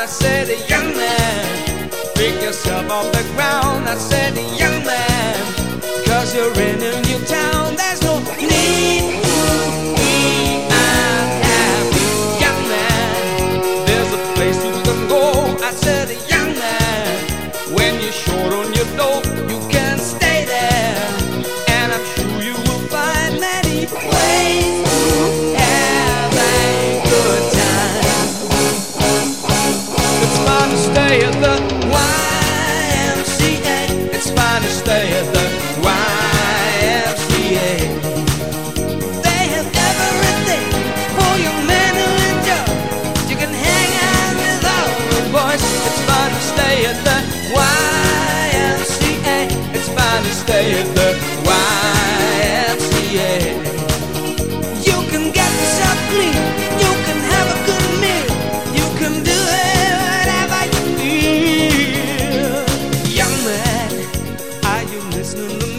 I said, young man, pick yourself off the ground. I said, young man, 'cause you're in a new town. There's no need to be unhappy, young man. There's a place you can go. I said, young man, when you're short on your dough, you can stay there, and I'm sure you will find many ways to have a good time. It's fun to stay at the YMCA. It's fun to stay at the YMCA. They have everything for your mental enjoy. You can hang out with all the boys. It's fun to stay at the YMCA. It's fun to stay at the YMCA. You can get yourself clean. You can have a good meal. You can do whatever you feel. Young man, are you listening to me?